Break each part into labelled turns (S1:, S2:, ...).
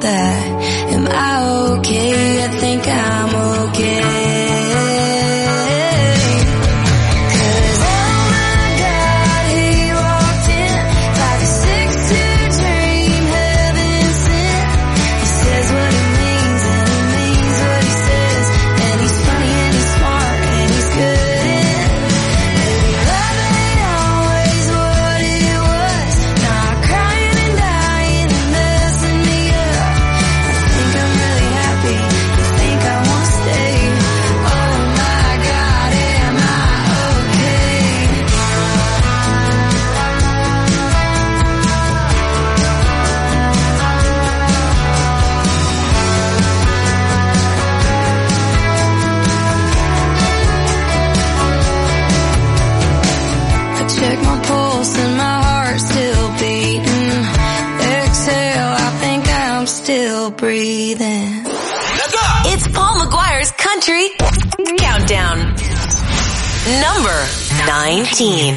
S1: that. Am I okay? I think I'm okay. Check my pulse and my heart's still beating. Exhale, I think I'm still breathing.
S2: It's Paul McGuire's Country Countdown. Number 19.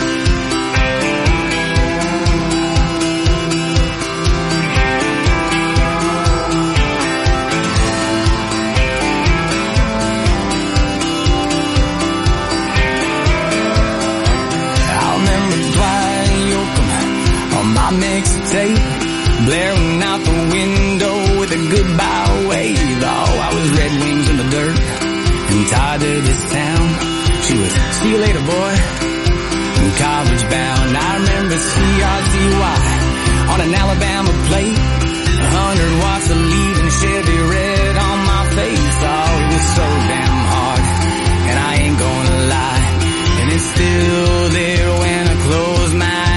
S3: Mixtape blaring out the window with a goodbye wave. Oh, I was red wings in the dirt and tied to this town. She was, see you later, boy, and college bound. I remember CRZY on an Alabama plate, 100 watts of leaving Chevy red on my face. Oh, it was so damn hard, and I ain't gonna lie, and it's still there when I close my eyes.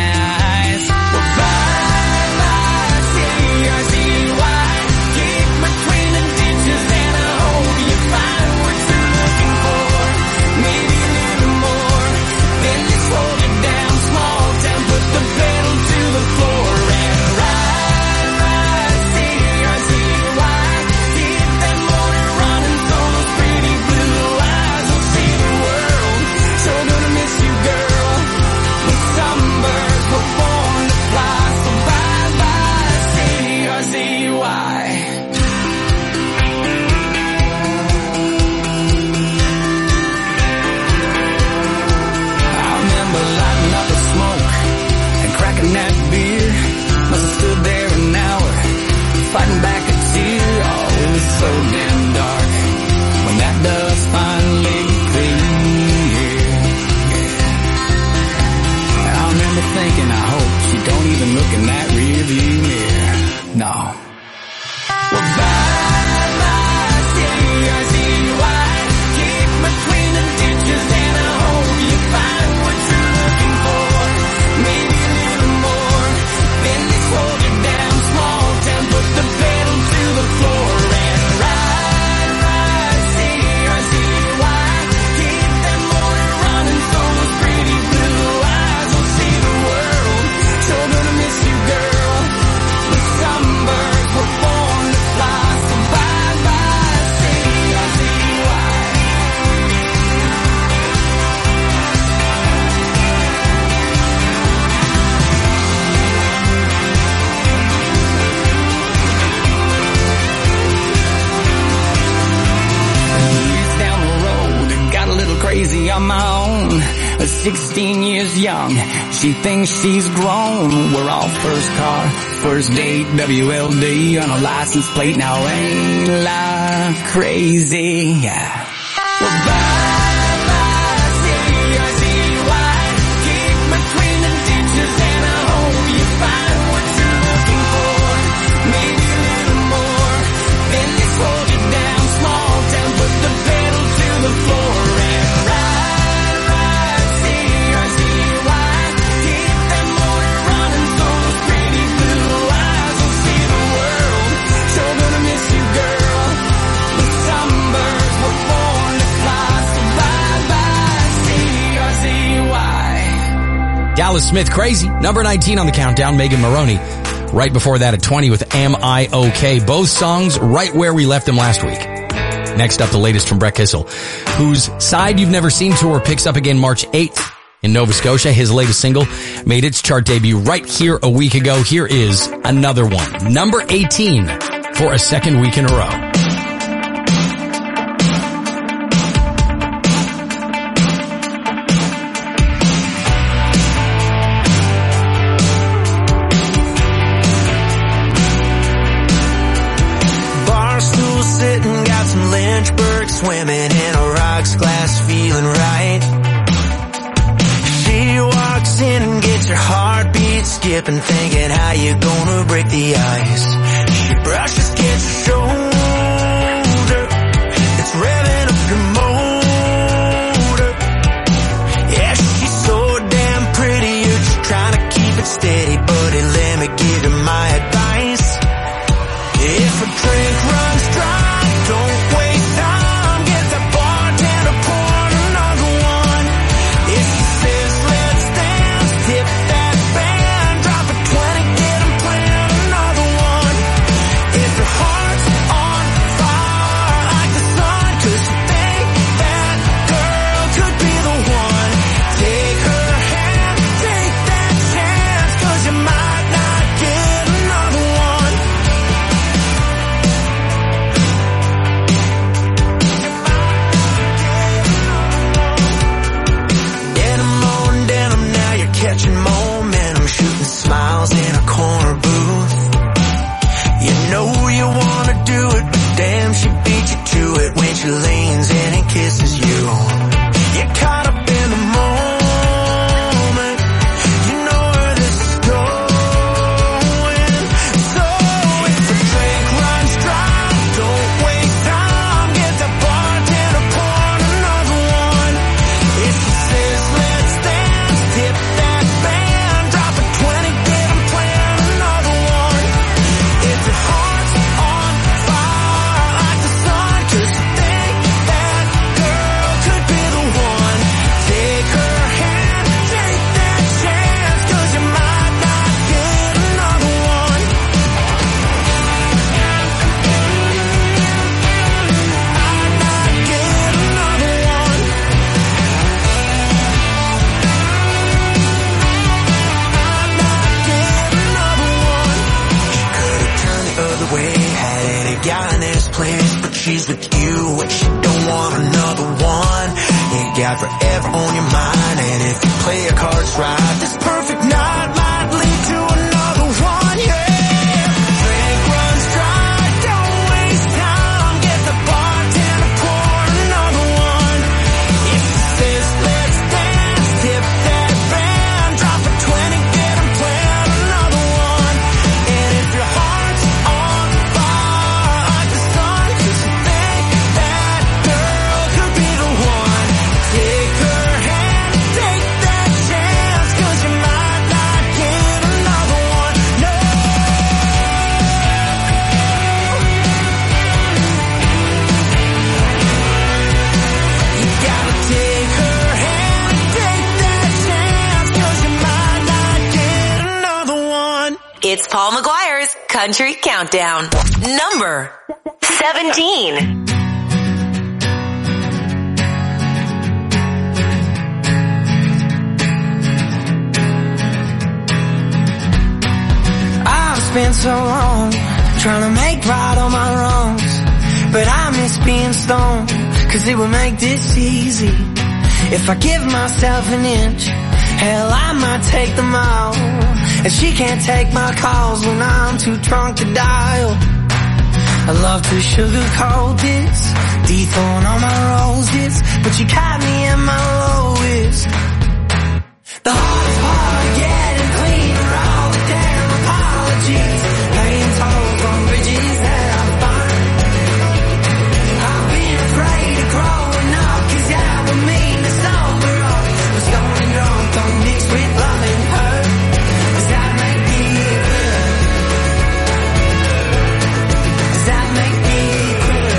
S3: Fighting back a tear, oh, it was so damn dark when that dust finally cleared. I remember thinking, I hope she don't even look in that rearview mirror. No. Well, bye-bye, CRZY, keep between the ditches and I hope you find what you're looking for. Maybe a little more, then they slow you down small town, put the pedal to the floor and ride, CRZY, keep that motor running so those pretty blue eyes will see the world. Sure gonna miss you, girl, but some birds were born to fly, so bye-bye, CRZY. Crazy on my own, 16 years young, she thinks she's grown. We're all first car, first date, WLD on a license plate. Now ain't like crazy, yeah. Well, bye-bye, CRZY, keep between the ditches and I hope you find what you're looking for. Maybe a little more, then they slow you down small town, put the pedal to the floor.
S4: Dallas Smith, Crazy, number 19 on the countdown. Megan Maroney, right before that at 20 with Am I Okay? Both songs right where we left them last week. Next up, the latest from Brett Kissel, whose Side You've Never Seen tour picks up again March 8th in Nova Scotia. His latest single made its chart debut right here a week ago. Here is another one, number 18. for a second week in a row.
S5: Barstool sitting, got some Lynchburg swimming in a rocks glass, feeling right. She walks in and gets her heartbeat skipping, thinking how you gonna break the ice. She brushes against her shoulder, it's revving up your motor. Yeah, she's so damn pretty, you're just trying to keep it steady. Buddy, let me give you my advice. If a drink runs dry, don't waste time, get the bartender pour another one. If she says let's dance, tip that band, drop a 20, get 'em playing another one. If your heart's on fire like the sun, 'cause you think that girl could be the one, take her hand, take that chance, 'cause you might not get another one. Denim, now you're catching momentum, shooting smiles in a corner booth. You know you wanna do it, but damn, she beat you to it when she leans in and kisses you. You're caught up in the moment, you know where this is going. So if the drink runs dry, don't waste time, get the bartender pour another one. If she says let's dance, tip that band, drop a 20, get 'em playing another one. If your heart's on fire like the sun, 'cause you think that girl could be the one, take her hand, take that chance, 'cause you might not get another one. Might not get another one. She could've turned the other way, had any guy in this place, but she's with you and she don't want another one. You got forever on your mind, and if you play your cards right, this perfect night might lead to another one. Yeah, drink runs dry, don't waste time, get the bartender pour another one. If she says let's dance, tip that band, drop a 20, get 'em playing another one. And if your heart's on fire like the sun, 'cause you think that girl could be the one, take her hand, take that chance, 'cause you might not get another one. No. You gotta take her hand, take that chance, 'cause you might not get another one.
S2: It's Paul McGuire's Country Countdown. Number 17.
S5: I've spent so long trying to make right all my wrongs, but I miss being stoned, 'cause it would make this easy. If I give myself an inch, hell, I might take the mile. And she can't take my calls when I'm too drunk to dial. I love to sugarcoat this, dethrone all my roses, but you caught me in my lowest. The hardest part of getting clean are all the damn apologies, paying tolls on bridges that I find. I've been afraid of growing up, 'cause that would mean to sober up. But stoned and drunk don't mix with love and hurt. Does that make me good? Does that make me good?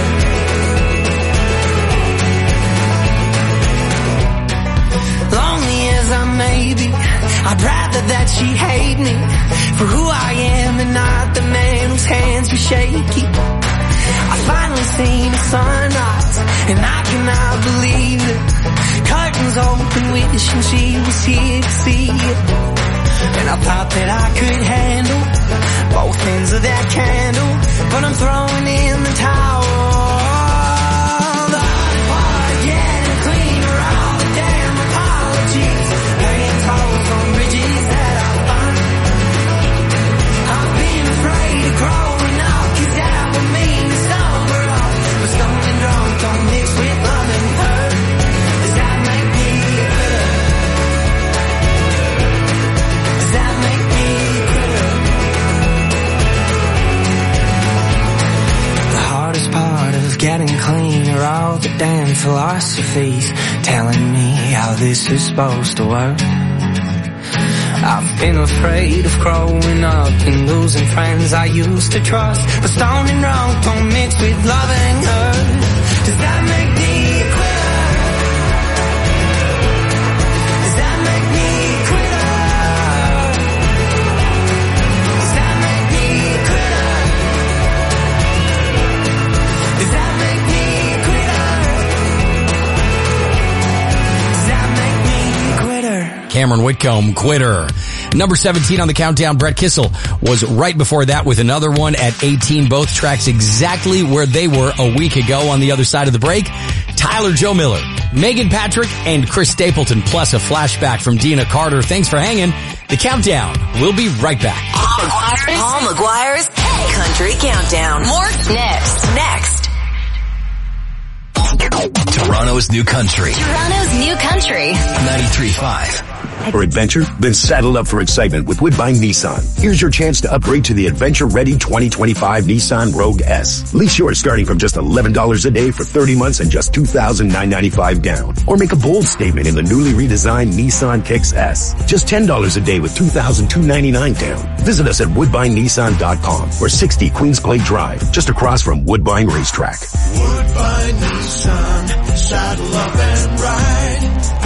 S5: Lonely as I may be, I'd rather that she hate me for who I am and not the man whose hands were shaky. I finally seen the sunrise, and I cannot believe it. Curtains open, wishing she was here to see it. And I thought that I could handle both ends of that candle, but I'm throwing in the towel. The hard part of getting clean are all the damn apologies, laying tolls on bridges that I find. I've been afraid of growing up, 'cause that would mean to stumble off. But stoned and drunk don't mix with love and hurt. Does that make me a quitter? Does that make me a quitter? The hardest part of getting clean are all the damn philosophies telling me how this is supposed to work. I've been afraid of growing up and losing friends I used to trust. But stoned and drunk don't mix with loving her. Does that make me a quitter? Does that make me a quitter? Does that make me a quitter? Does that make me a quitter? Does that make me a quitter?
S4: Cameron Whitcomb, Quitter. Number 17 on the countdown, Brett Kissel, was right before that with another one at 18. Both tracks exactly where they were a week ago on the other side of the break. Tyler Joe Miller, Megan Patrick, and Chris Stapleton, plus a flashback from Dina Carter. Thanks for hanging. The countdown. We'll be right back.
S2: Paul McGuire's Country Countdown. More next.
S6: Toronto's new country.
S2: Toronto's new country.
S6: 93.5.
S7: For adventure? Then saddle up for excitement with Woodbine Nissan. Here's your chance to upgrade to the adventure-ready 2025 Nissan Rogue S. Lease yours starting from just $11 a day for 30 months and just $2,995 down. Or make a bold statement in the newly redesigned Nissan Kicks S. Just $10 a day with $2,299 down. Visit us at woodbinenissan.com or 60 Queensglade Drive, just across from Woodbine Racetrack.
S5: Woodbine Nissan, saddle up and ride.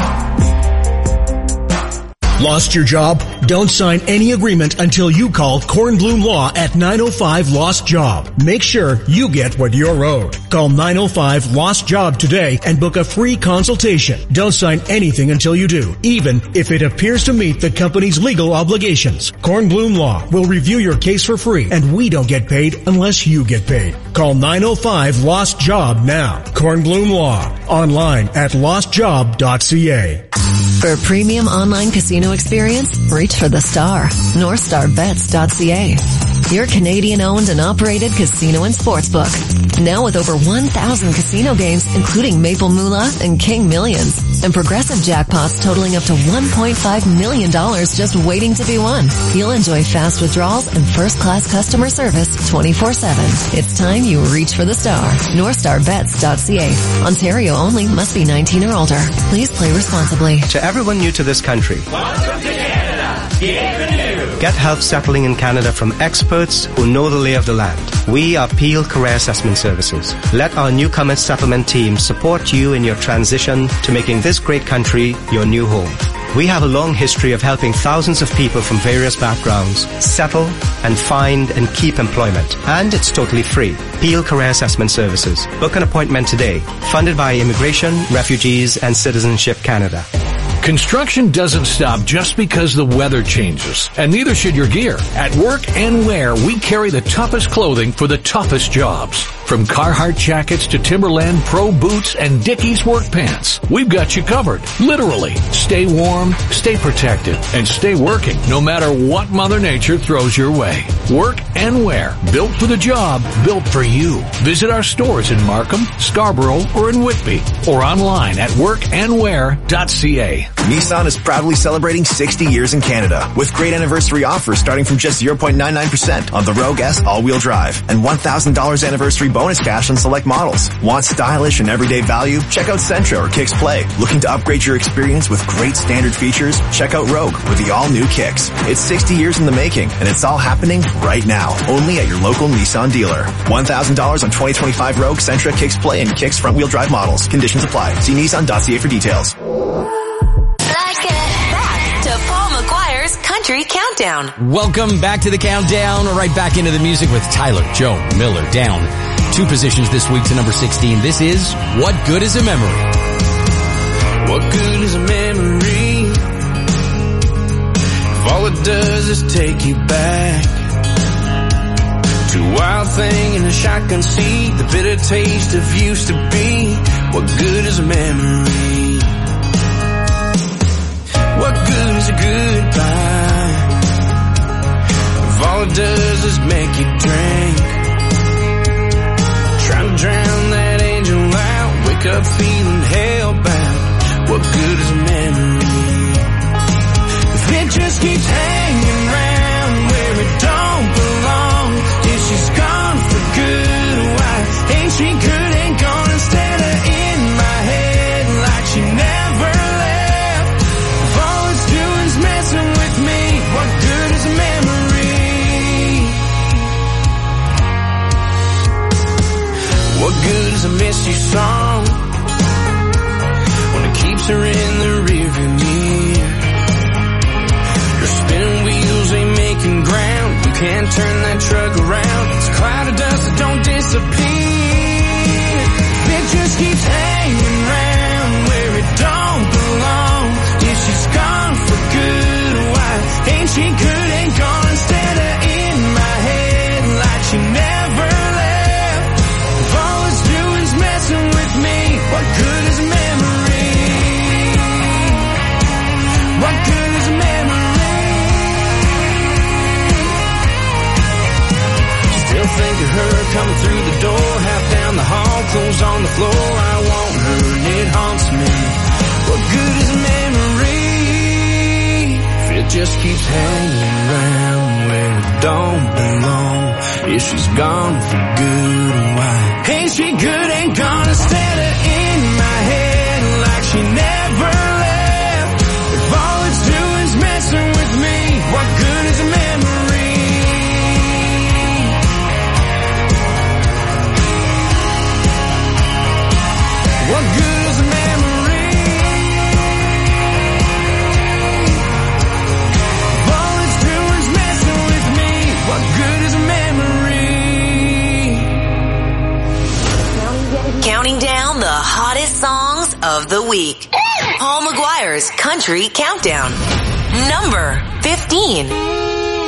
S8: Lost your job? Don't sign any agreement until you call Kornblum Law at 905 Lost Job. Make sure you get what you're owed. Call 905 Lost Job today and book a free consultation. Don't sign anything until you do, even if it appears to meet the company's legal obligations. Kornblum Law will review your case for free, and we don't get paid unless you get paid. Call 905 Lost Job now. Kornblum Law. Online at lostjob.ca.
S9: For a premium online casino experience, reach for the star. NorthstarBets.ca. Your Canadian-owned and operated casino and sportsbook. Now with over 1,000 casino games, including Maple Moolah and King Millions. And progressive jackpots totaling up to $1.5 million just waiting to be won. You'll enjoy fast withdrawals and first-class customer service 24/7. It's time you reach for the star. NorthstarBets.ca. Ontario only. Must be 19 or older. Please play responsibly.
S10: To everyone new to this country,
S3: Welcome to Canada. Bienvenue.
S10: Get help settling in Canada from experts who know the lay of the land. We are Peel Career Assessment Services. Let our newcomer settlement team support you in your transition to making this great country your new home. We have a long history of helping thousands of people from various backgrounds settle and find and keep employment. And it's totally free. Peel Career Assessment Services. Book an appointment today. Funded by Immigration, Refugees and Citizenship Canada.
S11: Construction doesn't stop just because the weather changes, and neither should your gear. At Work and Wear, we carry the toughest clothing for the toughest jobs. From Carhartt jackets to Timberland Pro boots and Dickies work pants, we've got you covered. Literally. Stay warm, stay protected, and stay working no matter what Mother Nature throws your way. Work and Wear. Built for the job, built for you. Visit our stores in Markham, Scarborough, or in Whitby, or online at workandwear.ca.
S6: Nissan is proudly celebrating 60 years in Canada with great anniversary offers starting from just 0.99% on the Rogue S all-wheel drive and $1,000 anniversary bonus cash on select models. Want stylish and everyday value? Check out Sentra or Kicks Play. Looking to upgrade your experience with great standard features? Check out Rogue with the all-new Kicks. It's 60 years in the making, and it's all happening right now, only at your local Nissan dealer. $1,000 on 2025 Rogue, Sentra, Kicks Play, and Kicks front-wheel drive models. Conditions apply. See Nissan.ca for details.
S2: Back to Paul McGuire's Country Countdown.
S4: Welcome back to the countdown. Right back into the music with Tyler Joe Miller down 2 positions this week to number 16. This is What Good Is a Memory?
S5: What good is a memory
S3: if all it does is take you back to a wild thing in a shotgun seat, the bitter taste of used to be. What good is a memory? What good is a goodbye if all it does is make you drink? Trying to drown that angel out, wake up feeling hellbound. What good is a memory if it just keeps hanging around where it don't belong? If she's gone for good, why ain't she good and gone instead of in my head like she never left? If all it's doing's messing with me, what good is a memory? What good is a miss you song when it keeps her in the rearview mirror? Your spinning wheels ain't making ground, you can't turn that truck around. It's a cloud of dust that don't disappear. It just keeps hanging around where it don't belong. If she's gone for good, why ain't she good and gone instead of in my head like she never left? If all it's doing's messing with me, what good is a memory? What good is a memory? Still think of her coming through the door, half down the hall, clothes on the floor. I want her and it haunts me. What good is a memory if it just keeps hanging around where it don't belong? If she's gone for good, why ain't she good and gone instead of in my head like she never left? If all it's doing's messing with me, what good is a memory? What good is a memory? If all it's doing's messing with me, what good is a memory?
S2: Counting down the hottest songs of the week. Paul McGuire's Country Countdown. Number 15.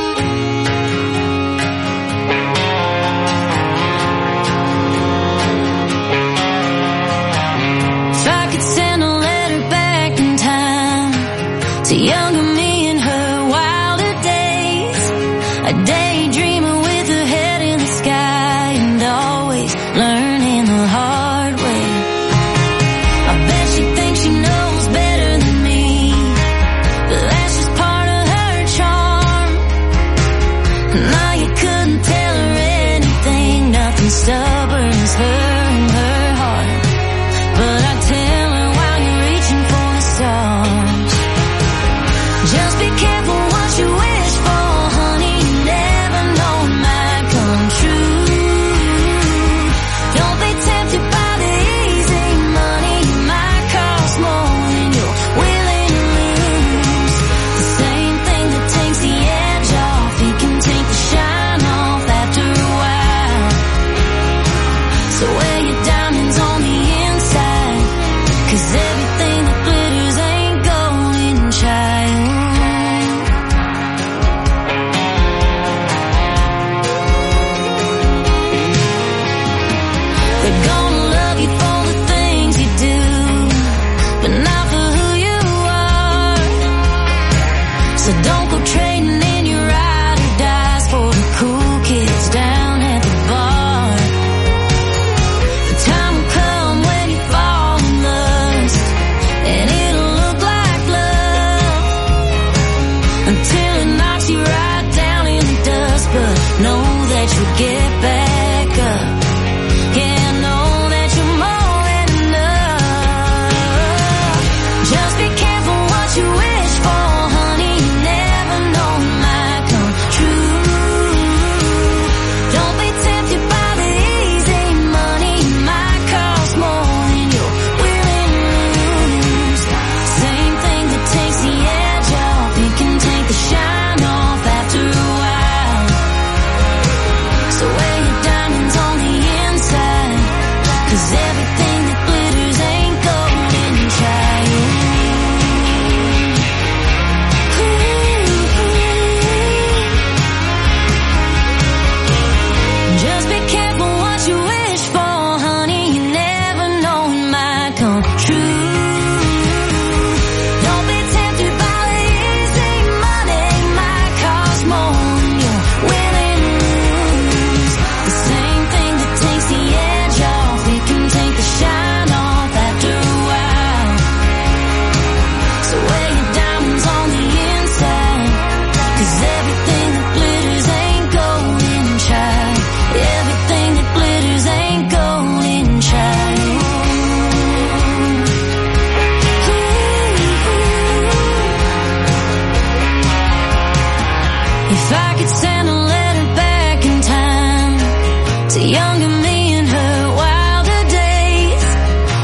S1: To younger me in her wilder days, a daydreamer with her head in the sky and always learning the hard way. I bet she thinks she knows better than me, but that's just part of her charm. Now you couldn't tell her anything, nothing stubborn as her and her heart. But I tell her while you're reaching for the stars, just be careful what you wish for, honey. You never know it might come true. Don't be tempted by the easy money. You might cost more than you're willing to lose. The same thing that takes the edge off, it can take the shine off after a while. So wear your diamonds on the inside, 'cause everything that glitters ain't golden, child. They're gonna love you for the things you do, but not for who you are. So don't go trading in your ride or dies for the cool kids down at the bar. The time will come when you fall in lust, and it'll look like love until it knocks you right down in the dust. But know that you'll get back up. Yeah, know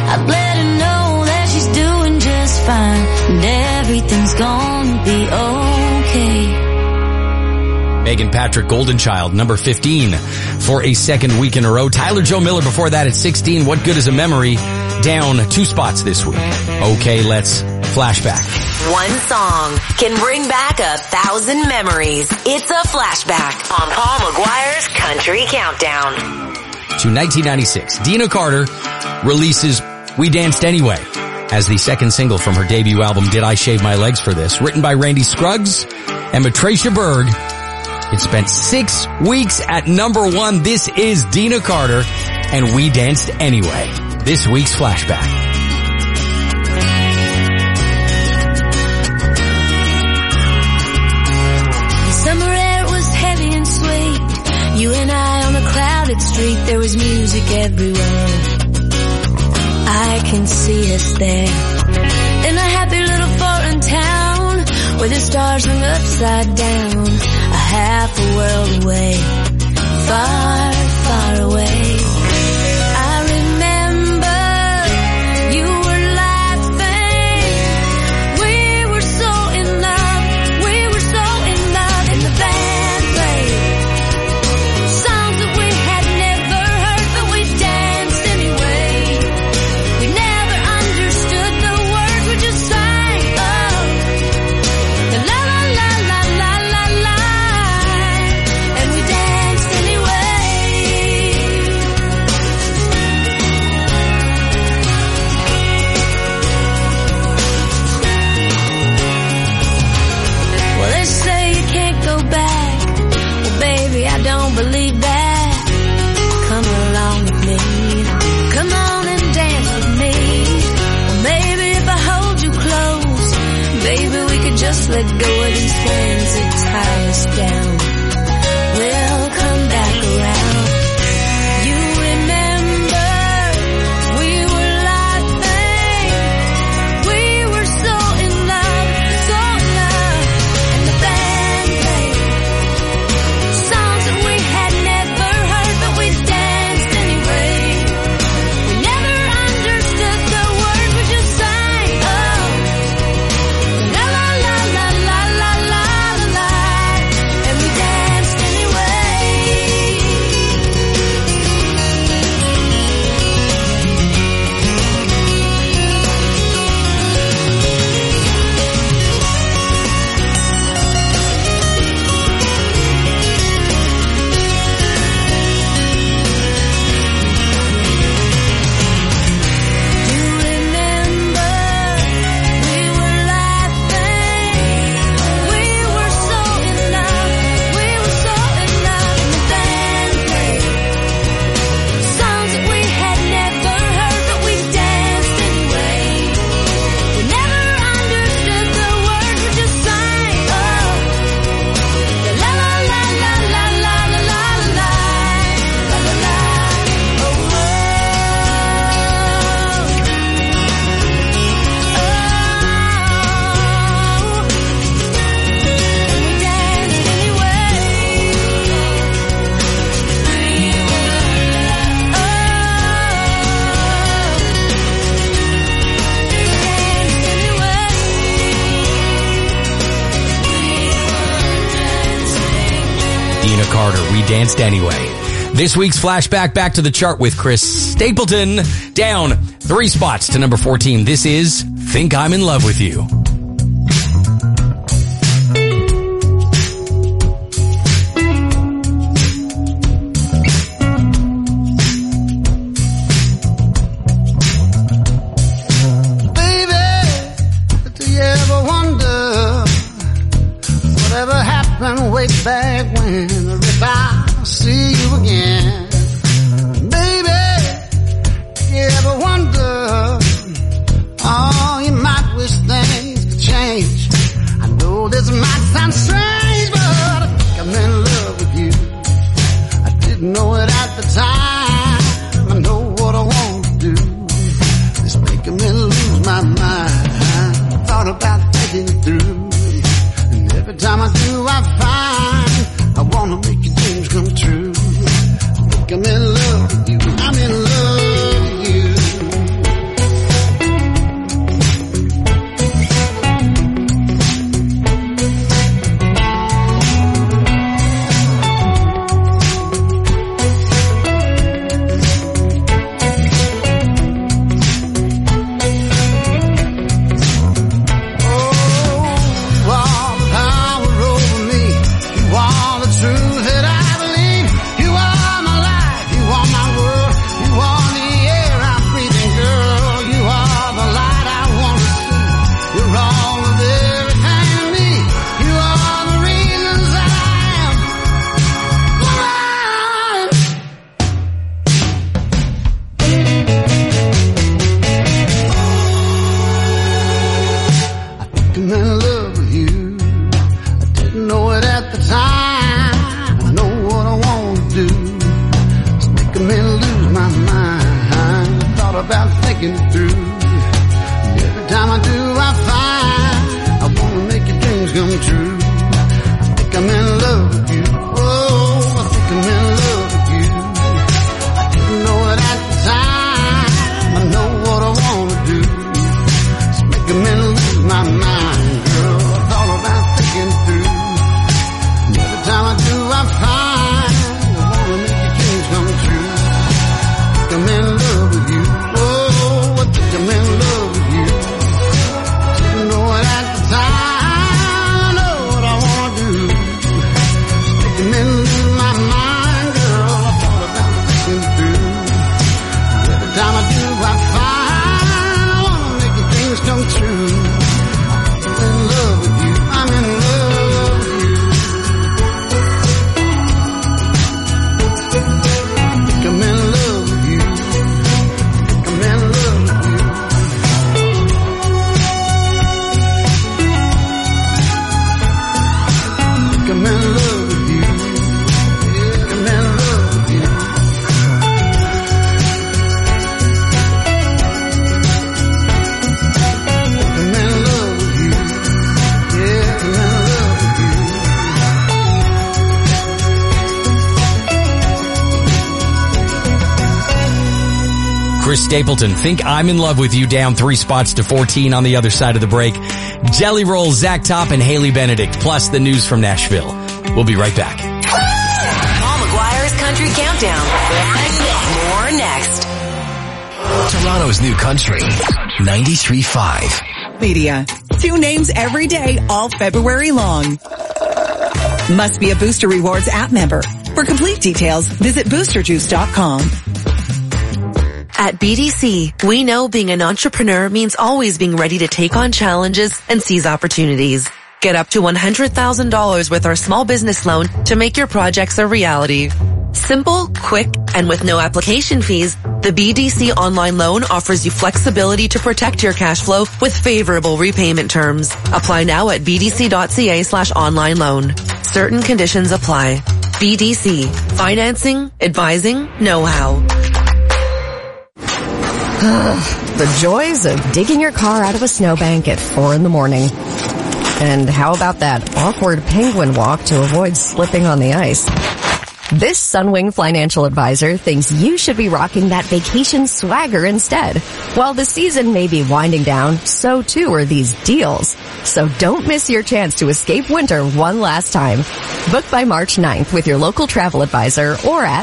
S1: I'd let her know that she's doing just fine, and everything's gonna be okay.
S4: Megan Patrick, Golden Child, number 15 for a second week in a row. Tyler Joe Miller before that at 16. What Good Is a Memory, down 2 spots this week. Okay, let's flashback.
S2: One song can bring back 1,000 memories. It's a flashback on Paul McGuire's Country Countdown.
S4: To 1996, Dina Carter releases We Danced Anyway as the second single from her debut album, Did I Shave My Legs for This? Written by Randy Scruggs and Matricia Berg. It spent 6 weeks at number 1. This is Dina Carter and We Danced Anyway. This week's flashback.
S1: Summer air was heavy and sweet. You and I on a crowded street. There was music everywhere. I can see us there. In a happy little foreign town where the stars hung upside down. A half a world away. Far, far away. I remember you were laughing. We were so in love. We were so in love. And the band played songs that we had never heard, but we danced anyway. We never understood the words, we just sang. Oh, the la la la la la la la. And we danced anyway. Well, they say you can't go back. Well, baby, I don't believe that. Come along with me. Come on and dance with me. Well, maybe if I hold you close, baby, we could just let go of these things that tie us down. We'll come back around. You remember we were laughing. We were so in love, so in love. And the band played songs that we had never heard, but we danced anyway. We never understood the words, we just sang. Oh, la la la la la la la la. And we danced anyway. You remember we were laughing. We were so in love. We were so in love. And the band played songs that we had never heard, but we danced anyway. We never understood the words, we just sang. Oh, the la la la la la la la la la la la la. Oh, oh, and we danced anyway.
S4: Dina Carter, We Danced Anyway. This week's flashback back to the chart with Chris Stapleton, down 3 spots to number 14. This is Think I'm in Love with You.
S12: Baby, do you ever wonder whatever happened way back when? Or if I'll see you again? Baby, do you ever wonder? Oh, you might wish things could change. I know this might sound strange, but I think I'm in love with you. I didn't know it at the time. I know what I want to do. It's making me lose my mind. Thought about taking it through. And every time I do, I find I want to about thinking it through. And every time I do, I find I wanna make your dreams come true. I think I'm in love with you. Oh, I think I'm in love with you. I didn't know it at the time. I know what I wanna do. It's making me lose my mind, girl. It's all about thinking it through. And every time I do, I find I wanna make your dreams come true. I think I'm in love with you. Oh, I think I'm in love with you. Didn't know it at the time. I know what I wanna do. It's making me lose my mind, girl. I thought about thinking through. And every time I do, I find I wanna make your dreams come true. I'm in love with you. I'm in love with you. I think I'm in love with you. I think I'm in love with you. I think I'm in love with you. Yeah, I'm in love with you. I'm in love with you. Yeah, I'm in love with you.
S4: Chris Stapleton, Think I'm in Love with You, down 3 spots to 14 on the other side of the break. Jelly Roll, Zach Top, and Haley Benedict, plus the news from Nashville. We'll be right back.
S2: Paul McGuire's Country Countdown. More next.
S13: Toronto's new country, 93.5.
S14: Media. 2 names every day, all February long. Must be a Booster Rewards app member. For complete details, visit boosterjuice.com.
S2: At BDC, we know being an entrepreneur means always being ready to take on challenges and seize opportunities. Get up to $100,000 with our small business loan to make your projects a reality. Simple, quick, and with no application fees, the BDC online loan offers you flexibility to protect your cash flow with favorable repayment terms. Apply now at bdc.ca/online loan. Certain conditions apply. BDC. Financing, advising, know-how.
S15: The joys of digging your car out of a snowbank at 4 a.m. And how about that awkward penguin walk to avoid slipping on the ice? This Sunwing financial advisor thinks you should be rocking that vacation swagger instead. While the season may be winding down, so too are these deals. So don't miss your chance to escape winter one last time. Book by March 9th with your local travel advisor or at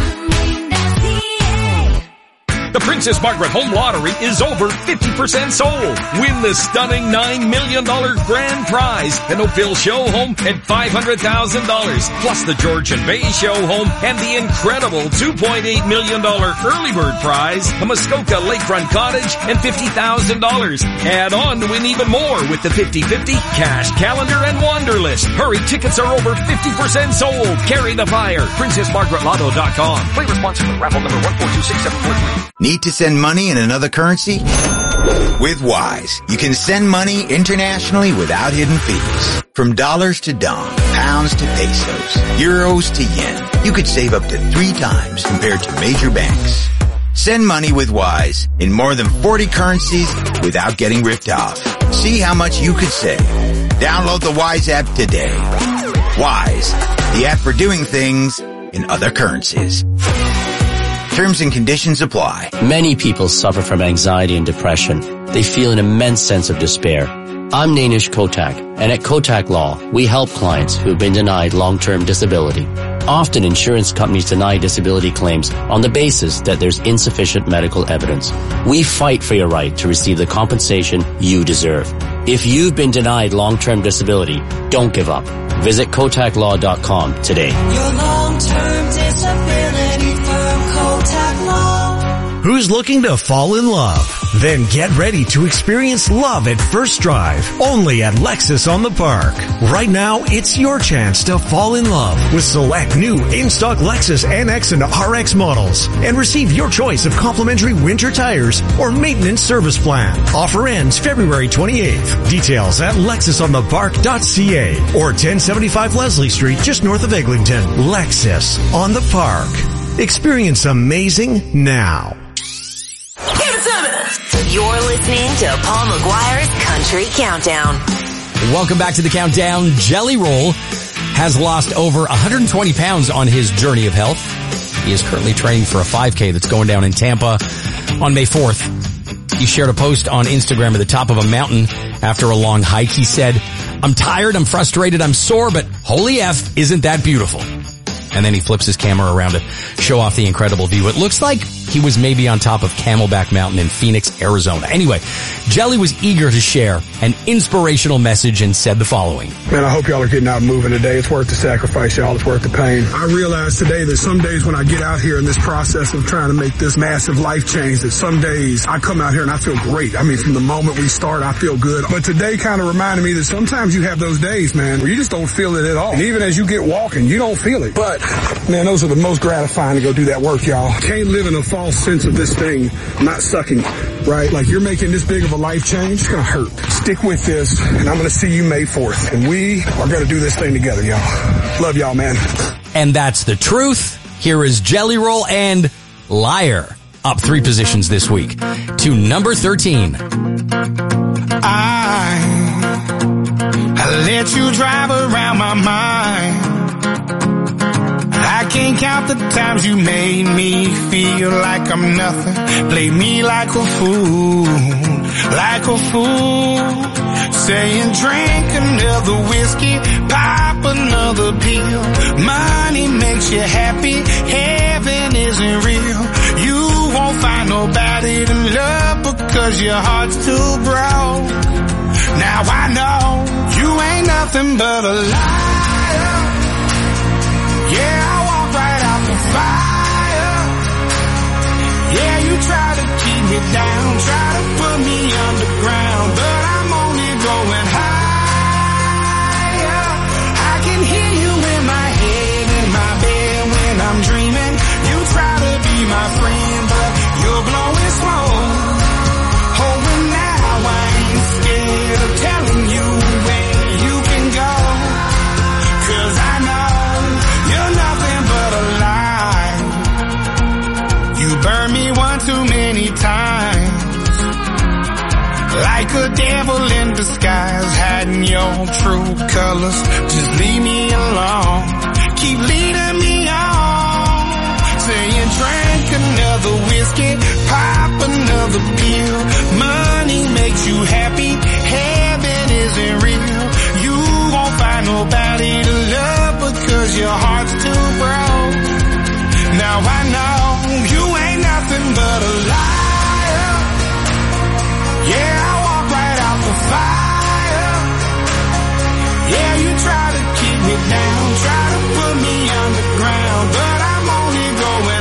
S16: The Princess Margaret Home Lottery is over 50% sold. Win the stunning $9 million grand prize, an Oakville show home and $500,000, plus the George and Bay show home and the incredible $2.8 million early bird prize, a Muskoka lakefront cottage, and $50,000. Add on to win even more with the 50/50 cash calendar and Wanderlist. Hurry, tickets are over 50% sold. Carry the fire. PrincessMargaretLotto.com. Play responsibly. Raffle number 1426743.
S17: Need to send money in another currency? With Wise, you can send money internationally without hidden fees. From dollars to dong, pounds to pesos, euros to yen, you could save up to 3 times compared to major banks. Send money with Wise in more than 40 currencies without getting ripped off. See how much you could save. Download the Wise app today. Wise, the app for doing things in other currencies. Terms and conditions apply.
S18: Many people suffer from anxiety and depression. They feel an immense sense of despair. I'm Nainish Kotak, and at Kotak Law, we help clients who have been denied long-term disability. Often insurance companies deny disability claims on the basis that there's insufficient medical evidence. We fight for your right to receive the compensation you deserve. If you've been denied long-term disability, don't give up. Visit KotakLaw.com today.
S5: Your long-term disability firm, Kotak Law.
S8: Who's looking to fall in love? Then get ready to experience love at first drive, only at Lexus on the Park. Right now, it's your chance to fall in love with select new in-stock Lexus NX and RX models and receive your choice of complimentary winter tires or maintenance service plan. Offer ends February 28th. Details at lexusonthepark.ca or 1075 Leslie Street, just north of Eglinton. Lexus on the Park. Experience amazing now.
S1: You're listening to Paul McGuire's Country Countdown.
S4: Welcome back to the Countdown. Jelly Roll has lost over 120 pounds on his journey of health. He is currently training for a 5K that's going down in Tampa on May 4th. He shared a post on Instagram at the top of a mountain after a long hike. He said, "I'm tired, I'm frustrated, I'm sore, but holy F, isn't that beautiful?" And then he flips his camera around to show off the incredible view. It looks like he was maybe on top of Camelback Mountain in Phoenix, Arizona. Anyway, Jelly was eager to share an inspirational message and said the following.
S19: Man, I hope y'all are getting out and moving today. It's worth the sacrifice, y'all. It's worth the pain. I realize today that some days when I get out here in this process of trying to make this massive life change, that some days I come out here and I feel great. I mean, from the moment we start, I feel good. But today kind of reminded me that sometimes you have those days, man, where you just don't feel it at all. And even as you get walking, you don't feel it. But, man, those are the most gratifying to go do that work, y'all. Can't live in a false sense of this thing not sucking, right? Like you're making this big of a life change, it's gonna hurt. Stick with this, and I'm gonna see you May 4th. And we are gonna do this thing together, y'all. Love y'all, man.
S4: And that's the truth. Here is Jelly Roll and Liar, up 3 positions this week to number 13.
S20: I let you drive around my mind. I can't count the times you made me feel like I'm nothing. Play me like a fool, like a fool. Saying drink another whiskey, pop another pill. Money makes you happy, heaven isn't real. You won't find nobody to love because your heart's too broke. Now I know you ain't nothing but a liar. Yeah, I walk right out the fire. Yeah, you try to keep me down, try to put me underground, but I'm only going higher. I can hear you in my head, in my bed when I'm dreaming. You try to be my friend, but you're blowing smoke. Oh, and now I ain't scared of telling you where you can go, 'cause I know you're nothing but a lie. You burned me one too many times, like a devil in disguise, hiding your true colors. Just leave me alone, keep leading me on. Saying drink another whiskey, pop another pill. Money makes you happy, heaven isn't real. You won't find nobody to love because your heart's too broke. Now I know you ain't nothing but a liar. Yeah, I walk right out the fire. Yeah, you try to keep me down, try to put me underground, but I'm only going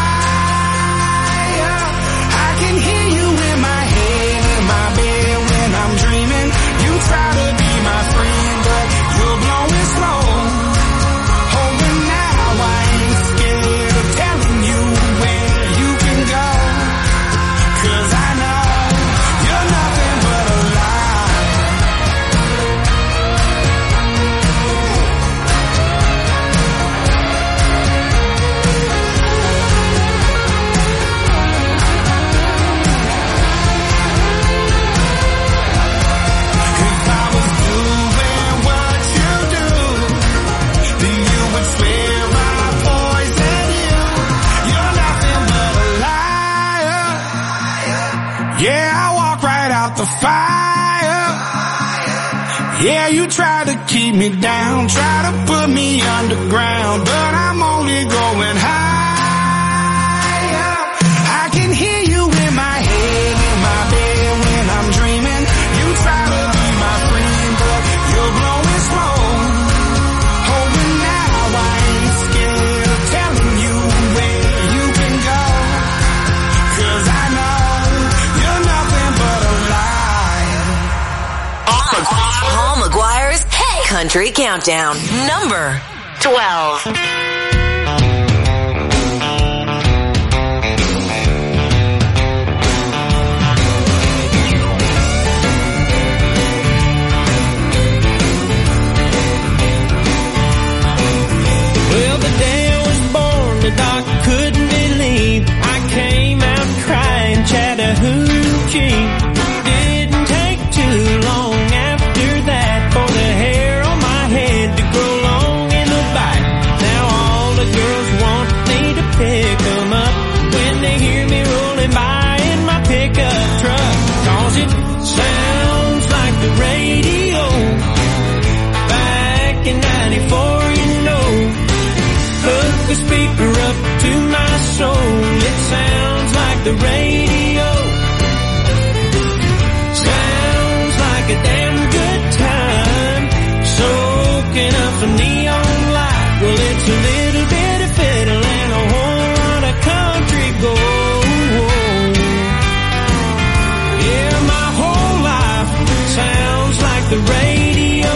S20: higher. I can hear you in my head, in my bed when I'm dreaming. You try to be my friend, but you're blowing smoke. Oh, and now I ain't scared of telling you where you can go, 'cause I know you're nothing but a lie. If I was doing what you do, then you would swear I poisoned you. You're nothing but a liar. Yeah, I walk right out the fire. Yeah, you try to keep me down, try to put me underground, but I'm only going higher. I can hear you in my head, in my bed when I'm dreaming. You try to be my friend, but you're blowing smoke. Oh, and now I ain't scared of telling you where you can go, 'cause I know you're nothing but a lie.
S1: Paul McGuire's Country Countdown, number 12.
S21: Well, the day I was born, the doc couldn't believe I came out crying Chattahoochee. rolling by in my pickup truck. 'Cause it sounds like the radio. Back in 94, you know. Hook the speaker up to my soul. It sounds like the radio. Sounds like a damn good time. Soaking up some neon light. Well, it's a little bit of fiddle and a whole lot of country gold. Yeah, my whole life sounds like the radio.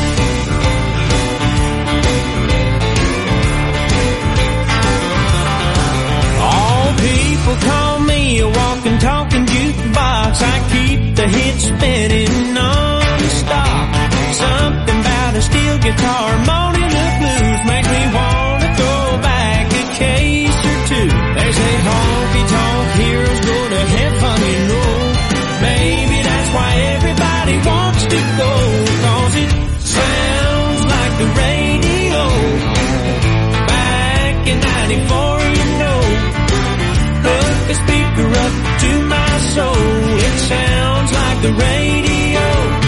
S21: All people call me a walking, talking jukebox. I keep the hits spinning non-stop. Something about a steel guitar, moaning the blues, makes me want to throw back a case or two. They say honky-tonk heroes go to heaven, you know. Maybe that's why everybody wants to go. 'Cause it sounds like the radio. Back in 94, you know. Hook the speaker up to my soul. It sounds like the radio.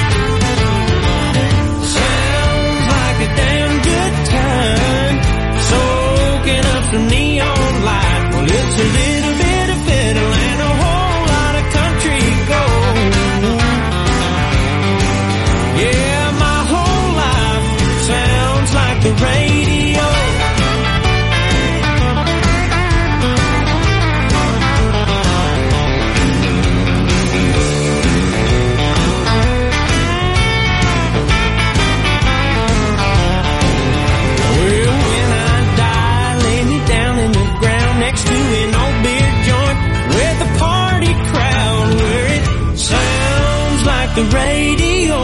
S21: Sounds like a damn good time. Soaking up some neon light. Well, it's a little bit of fiddle and a whole lot of country gold. Yeah, my whole life sounds like the radio. Well, when I die, lay me down in the ground next to an old beer joint with a party crowd where it sounds like the radio.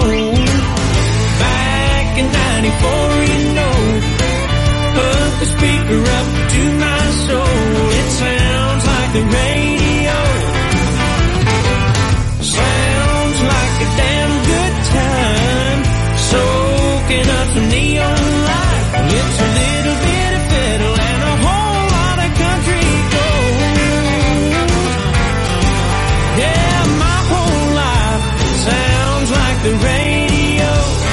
S21: Back in 94, you know. Hook the speaker up to my soul. It sounds like the radio. Sounds like a damn good time. Soaking up some neon light. It's a little bit of fiddle and a whole lot of country gold. Yeah, my whole life sounds like the radio.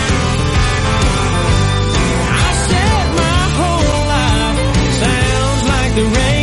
S21: I said my whole life sounds like the radio.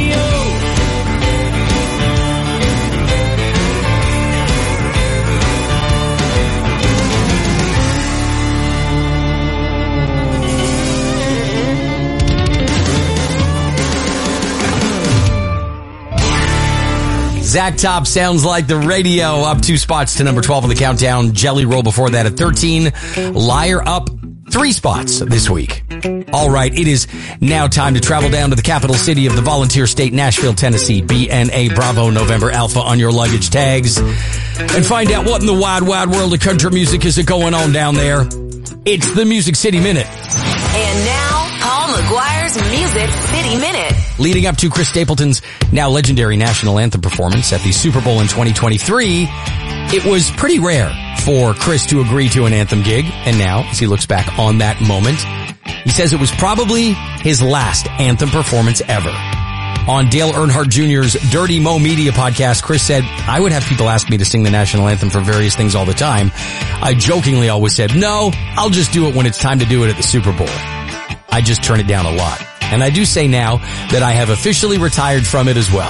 S4: Zach Top sounds like the radio, up 2 spots to number 12 on the countdown. Jelly Roll before that at 13. Liar up 3 spots this week. All right, it is now time to travel down to the capital city of the volunteer state, Nashville, Tennessee. BNA Bravo November Alpha on your luggage tags. And find out what in the wide, wide world of country music is going on down there. It's the Music City Minute.
S2: And now, Paul McGuire's Music City Minute.
S4: Leading up to Chris Stapleton's now legendary national anthem performance at the Super Bowl in 2023, it was pretty rare for Chris to agree to an anthem gig. And now, as he looks back on that moment, he says it was probably his last anthem performance ever. On Dale Earnhardt Jr.'s Dirty Mo Media podcast, Chris said, I would have people ask me to sing the national anthem for various things all the time. I jokingly always said, no, I'll just do it when it's time to do it at the Super Bowl. I just turn it down a lot. And I do say now that I have officially retired from it as well.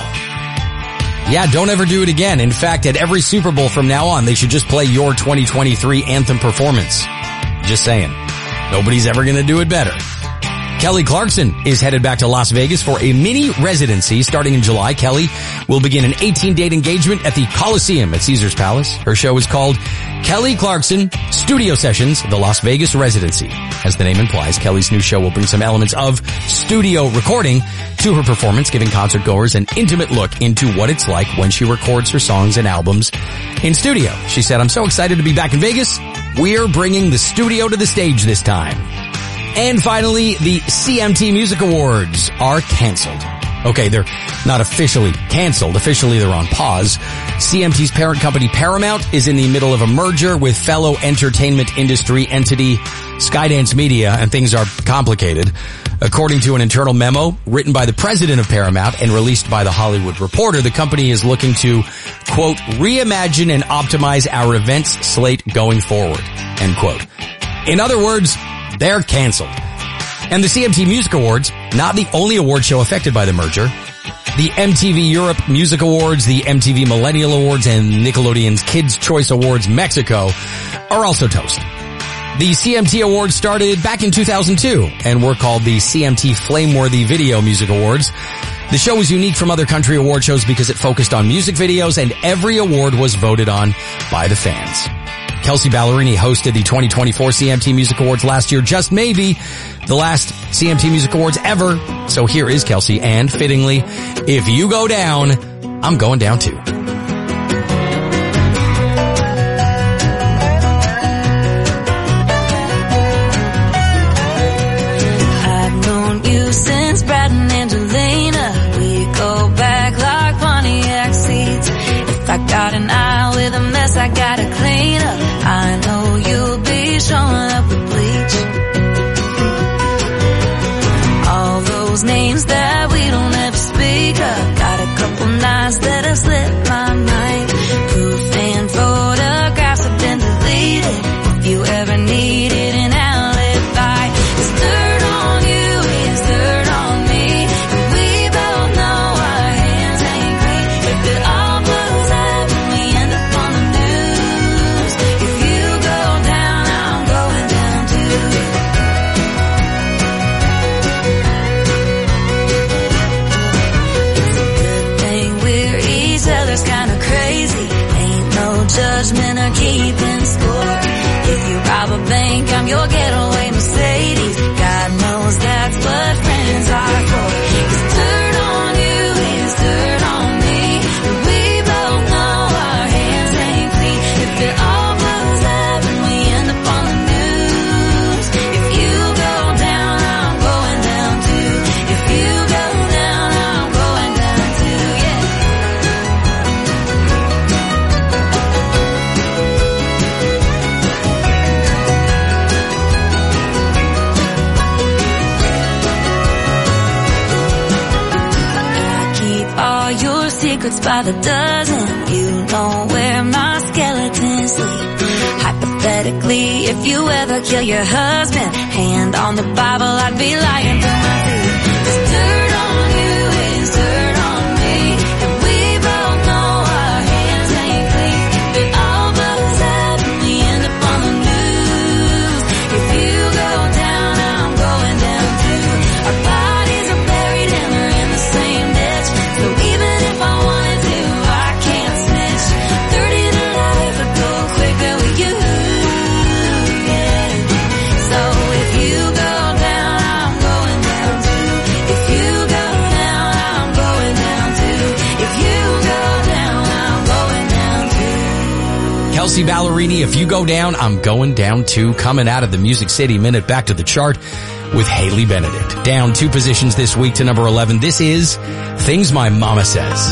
S4: Yeah, don't ever do it again. In fact, at every Super Bowl from now on, they should just play your 2023 anthem performance. Just saying. Nobody's ever going to do it better. Kelly Clarkson is headed back to Las Vegas for a mini residency starting in July. Kelly will begin an 18-date engagement at the Coliseum at Caesars Palace. Her show is called Kelly Clarkson Studio Sessions, the Las Vegas Residency. As the name implies, Kelly's new show will bring some elements of studio recording to her performance, giving concert goers an intimate look into what it's like when she records her songs and albums in studio. She said, I'm so excited to be back in Vegas. We're bringing the studio to the stage this time. And finally, the CMT Music Awards are canceled. Okay, they're not officially canceled. Officially, they're on pause. CMT's parent company Paramount is in the middle of a merger with fellow entertainment industry entity Skydance Media, and things are complicated. According to an internal memo written by the president of Paramount and released by The Hollywood Reporter, the company is looking to, quote, reimagine and optimize our events slate going forward, end quote. In other words, they're canceled. And the CMT Music Awards, not the only award show affected by the merger. The MTV Europe Music Awards, the MTV Millennial Awards, and Nickelodeon's Kids' Choice Awards Mexico are also toast. The CMT Awards started back in 2002 and were called the CMT Flameworthy Video Music Awards. The show was unique from other country award shows because it focused on music videos and every award was voted on by the fans. Kelsea Ballerini hosted the 2024 CMT Music Awards last year, just maybe the last CMT Music Awards ever. So here is Kelsea, and fittingly, if you go down, I'm going down too.
S1: I've known you since Brad and Angelina. We go back like Pontiac seats. If I got an eye with a mess, I gotta clean up. I know you'll be showing up with bleach. All those names that we don't ever speak of. Got a couple nights that have slipped my mind. Proof and photographs have been deleted. If you ever needed an alibi, it's dirt on you, it's dirt on me. And we both know our hands ain't clean. If it all blows up and we end up on the news, if you go down, I'm going down too. It's a good thing we're each other's kinda crazy. Ain't no judgment or keeping score. If you rob a bank, I'm your getaway Mercedes. God knows that's what friends are for. It's dirt on you, it's dirt on me. And we both know our hands ain't clean. If it all blows up and we end up on the news, if you go down, I'm going down too. If you go down, I'm going down too, yeah. I keep all your secrets by the dozen. You know where my skeletons sleep. Hypothetically, if you ever kill your husband, hand on the Bible, I'd be lying through my teeth. It's dirt on you, it's dirt on me. And we both know our hands ain't clean. If it all blows up and we end up on the news, if you go down, I'm going down too. Our bodies are buried and they're in the same ditch. So even if I wanted to, I can't snitch. 30 to life would go quicker with you, yeah. So if you go down, I'm going down too. If you go down, I'm going down too. If you go down, I'm going down too.
S4: Kelsea Ballerini, if you go down, I'm going down too. Coming out of the Music City Minute, back to the chart with Haley Benedict. Down 2 positions this week to number 11. This is Things My Mama Says.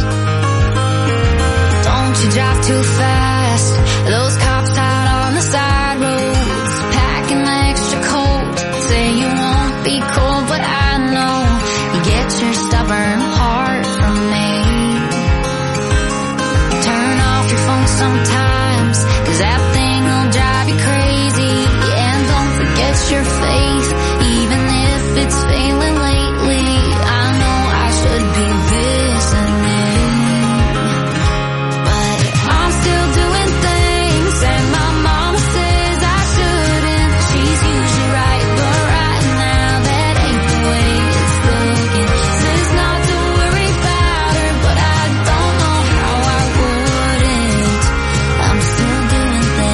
S1: Don't you drive too fast. Those cops out on the side roads, packing my extra coat. Say you won't be cold, but I know you get your stubborn heart from me. Turn off your phone sometimes, 'cause that thing will drive you crazy. And don't forget your faith, even if it's failing lately. I know I should be listening, but I'm still doing things and my mama says I shouldn't. She's usually right, but right now that ain't the way it's looking. Says not to worry about her, but I don't know how I wouldn't. I'm still doing things.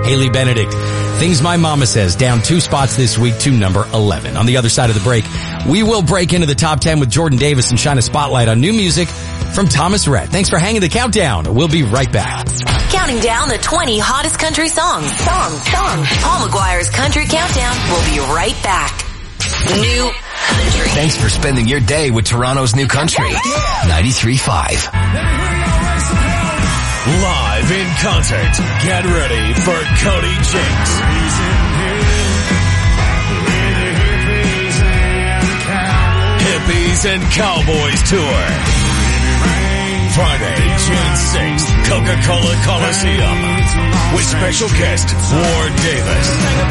S4: Haley Benedict, Things My Mama Says, down 2 spots this week to number 11. On the other side of the break, we will break into the top 10 with Jordan Davis and shine a spotlight on new music from Thomas Rhett. Thanks for hanging the countdown. We'll be right back.
S2: Counting down the 20 hottest country songs. Paul McGuire's Country Countdown. We'll be right back. New country.
S13: Thanks for spending your day with Toronto's new country. 93.5.
S7: Live in concert. Get ready for Cody Jinks. Hippies and Cowboys Tour. Friday, June 6th, Coca-Cola Coliseum. With special guest, Ward Davis.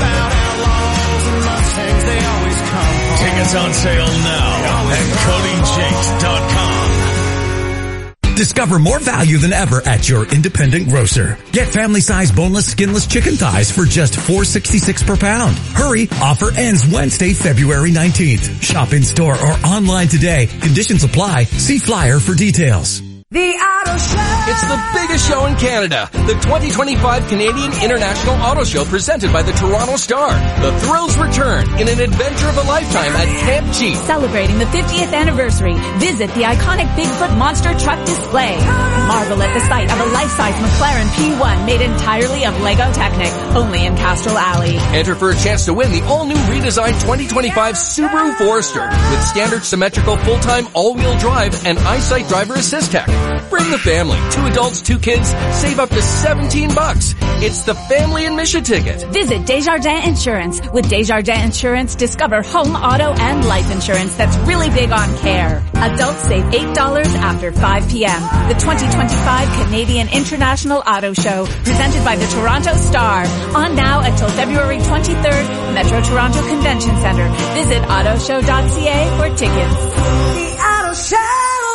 S7: Tickets on sale now at CodyJinks.com.
S22: Discover more value than ever at your independent grocer. Get family-size boneless, skinless chicken thighs for just $4.66 per pound. Hurry, offer ends Wednesday, February 19th. Shop in store or online today. Conditions apply. See flyer for details.
S23: The Auto Show.
S24: It's the biggest show in Canada. The 2025 Canadian International Auto Show presented by the Toronto Star. The thrills return in an adventure of a lifetime at Camp Jeep.
S25: Celebrating the 50th anniversary, visit the iconic Bigfoot monster truck display. Marvel at the sight of a life-size McLaren P1 made entirely of Lego Technic, only in Castrol Alley.
S24: Enter for a chance to win the all-new redesigned 2025 Subaru Forester with standard symmetrical full-time all-wheel drive and EyeSight driver assist tech. Bring the family. 2 adults, 2 kids. Save up to $17. It's the family admission ticket.
S25: Visit Desjardins Insurance. With Desjardins Insurance, discover home, auto, and life insurance that's really big on care. Adults save $8 after 5 p.m. The 2025 Canadian International Auto Show, presented by the Toronto Star. On now until February 23rd, Metro Toronto Convention Centre. Visit autoshow.ca for tickets.
S23: The Auto Show.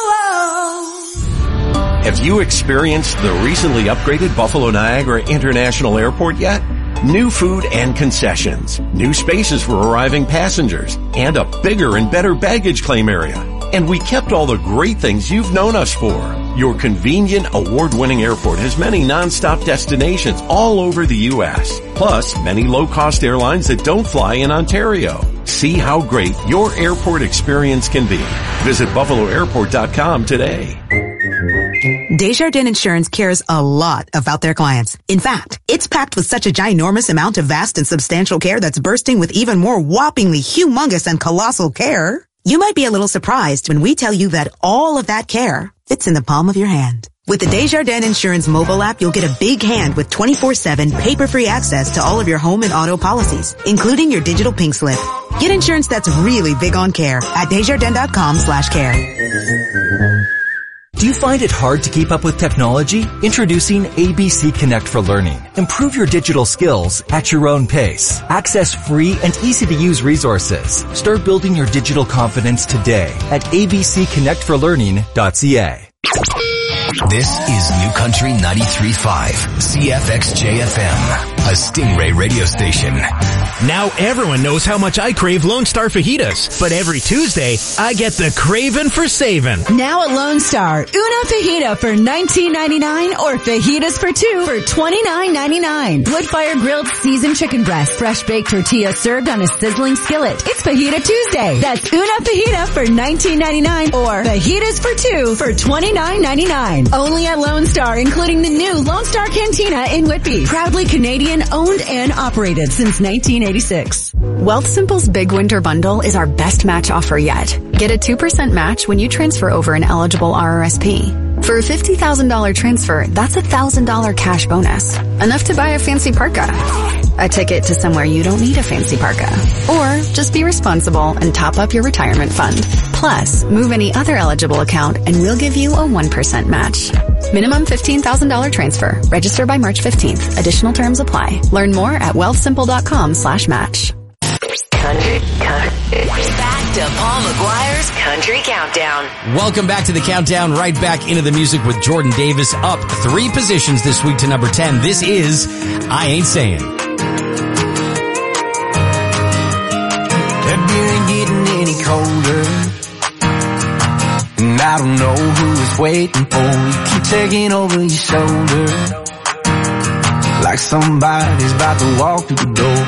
S26: Have you experienced the recently upgraded Buffalo Niagara International Airport yet? New food and concessions, new spaces for arriving passengers, and a bigger and better baggage claim area. And we kept all the great things you've known us for. Your convenient, award-winning airport has many non-stop destinations all over the U.S., plus many low-cost airlines that don't fly in Ontario. See how great your airport experience can be. Visit buffaloairport.com today.
S27: Desjardins Insurance cares a lot about their clients. In fact, it's packed with such a ginormous amount of vast and substantial care that's bursting with even more whoppingly humongous and colossal care. You might be a little surprised when we tell you that all of that care fits in the palm of your hand. With the Desjardins Insurance mobile app, you'll get a big hand with 24/7 paper-free access to all of your home and auto policies, including your digital pink slip. Get insurance that's really big on care at Desjardins.com/care.
S28: Do you find it hard to keep up with technology? Introducing ABC Connect for Learning. Improve your digital skills at your own pace. Access free and easy-to-use resources. Start building your digital confidence today at abcconnectforlearning.ca.
S13: This is New Country 93.5, CFXJFM, a Stingray radio station.
S29: Now everyone knows how much I crave Lone Star fajitas, but every Tuesday, I get the craving for saving.
S30: Now at Lone Star, una fajita for $19.99 or fajitas for 2 for $29.99. Wood-fire grilled seasoned chicken breast, fresh baked tortilla served on a sizzling skillet. It's Fajita Tuesday. That's una fajita for $19.99 or fajitas for 2 for $29.99. Only at Lone Star, including the new Lone Star Cantina in Whitby. Proudly Canadian owned and operated since 1986.
S31: Wealthsimple's Big Winter Bundle is our best match offer yet. Get a 2% match when you transfer over an eligible RRSP. For a $50,000 transfer, that's $1,000 cash bonus. Enough to buy a fancy parka. A ticket to somewhere you don't need a fancy parka. Or just be responsible and top up your retirement fund. Plus, move any other eligible account and we'll give you a 1% match. Minimum $15,000 transfer. Register by March 15th. Additional terms apply. Learn more at wealthsimple.com/match.
S2: Back to Paul McGuire's Country Countdown.
S4: Welcome back to the countdown, right back into the music with Jordan Davis, up 3 positions this week to number 10. This is I Ain't Saying.
S5: That beer ain't getting any colder, and I don't know who is waiting for you. Keep taking over your shoulder, like like somebody's about to walk through the door.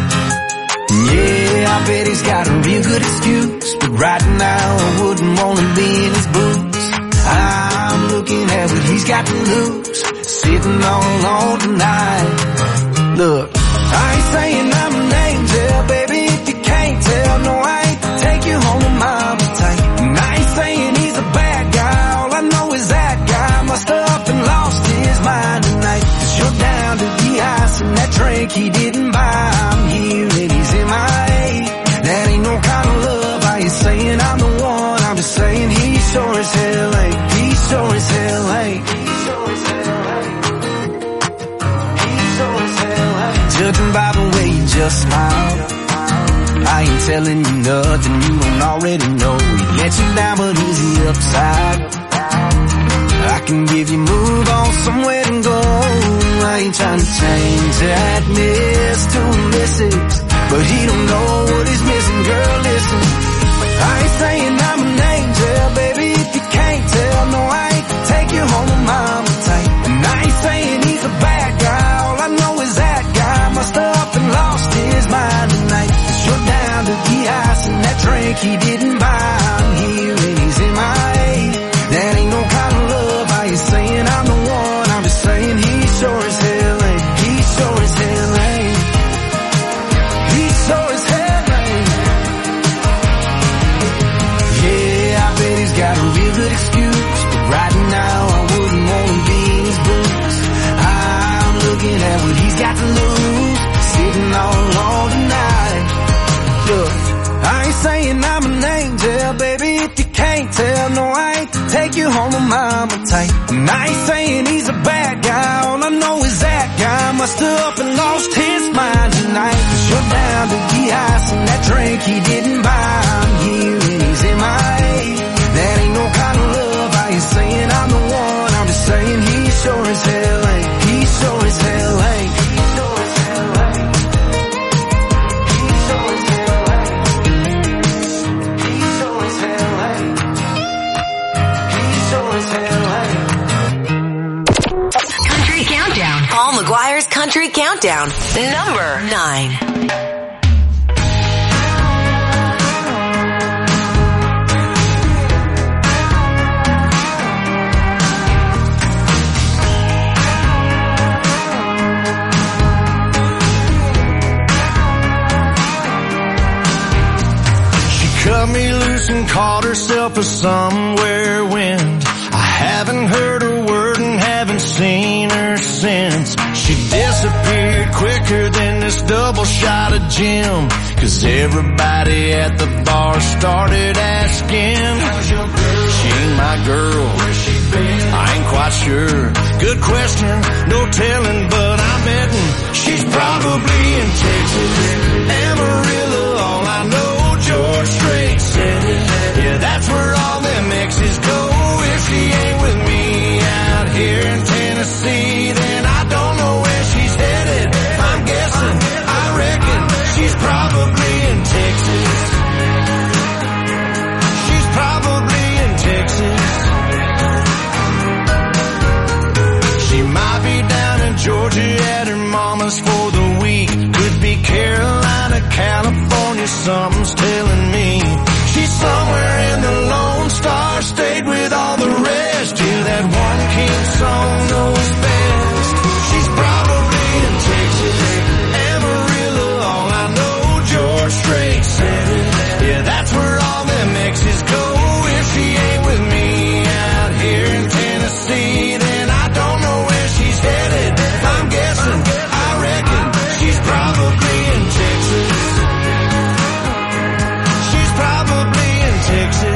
S5: Yeah, I bet he's got a real good excuse, but right now I wouldn't want to be in his boots. I'm looking at what he's got to lose, sitting all alone tonight. Look, I ain't saying I'm an angel, baby, if you can't tell, no, I ain't take you home to mama tight. And I ain't saying he's a bad guy, all I know is that guy must have up and lost his mind tonight. 'Cause you're down to the ice and that drink he didn't buy. I'm here and he's MIA. That ain't no kind of love. I ain't saying I'm the one, I'm just saying he sure as hell ain't. He sure as hell ain't. Judging by the way you just smiled, I ain't telling you nothing you don't already know. He let you down, but is he upside? I can give you move on somewhere to go. I ain't trying to change that miss to Mrs., but he don't know what he's missing, girl, listen. I ain't saying I'm an angel, baby, if you can't tell, no, I ain't take you home to mama tight. And I ain't saying he's a bad guy, all I know is that guy must have up and lost his mind tonight. 'Cause you're down to the ice and that drink he didn't buy. I'm here and he's MIA. That ain't no kind of love. I ain't saying I'm the one, I'm just saying he sure as hell ain't. He sure as hell ain't. He sure as hell ain't. Yeah, I bet he's got a real good excuse, but right now I wouldn't want to be in his boots. I'm looking at what he's got to lose, sitting all alone tonight. Look, I ain't saying I'm an angel, baby, if you can't tell, no, I ain't take you home to mama tight. And I ain't saying he's a bad guy, all I know is that guy must have up and lost his mind tonight. 'Cause you're down to the ice and that drink he didn't buy. I'm here and he's MIA. That ain't no kind of love. I ain't saying I'm the one, I'm just saying he sure as hell ain't. He sure as hell ain't. He sure as hell ain't. He sure as hell ain't. He sure as hell ain't. He sure as hell ain't.
S2: Country Countdown. Paul McGuire's Country Countdown. Number 9.
S21: Cut me loose and caught herself a somewhere wind. I haven't heard a word and haven't seen her since. She disappeared quicker than this double shot of gin. 'Cause everybody at the bar started asking, how's your girl? She ain't my girl. Where's she been? I ain't quite sure. Good question, no telling, but I'm betting she's probably in Texas. Amarillo, all I know, George Strait said it. Yeah, that's where all them exes go. If she ain't with me out here in Tennessee, then I don't know where she's headed. I'm guessing, I reckon she's probably in Texas. She's probably in Texas. She might be down in Georgia at her mama's for the week. Could be Carolina, California, something's telling me. She's somewhere in the Lone Star State with all the rest. Yeah, that one king song knows best. She's probably in Texas. Amarillo, all I know, George Strait said it. Yeah, that's where all them exes go. If she ain't with me out here in Tennessee, then I don't know where she's headed. I'm guessing, I reckon she's probably in Texas. She's probably in Texas.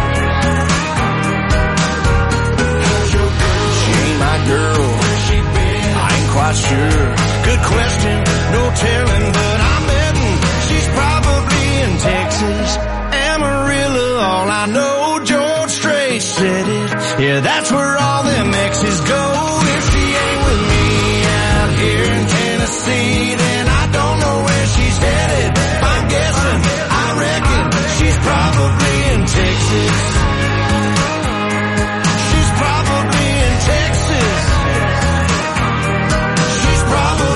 S21: She ain't my girl. I ain't quite sure. Good question, no telling, but I'm betting she's probably in Texas. Amarillo, all I know, George Strait said it. Yeah, that's where all them exes go. If she ain't with me out here in Tennessee, then I don't know where she's headed. I'm guessing, I reckon she's probably in Texas. She's probably in Texas. She's probably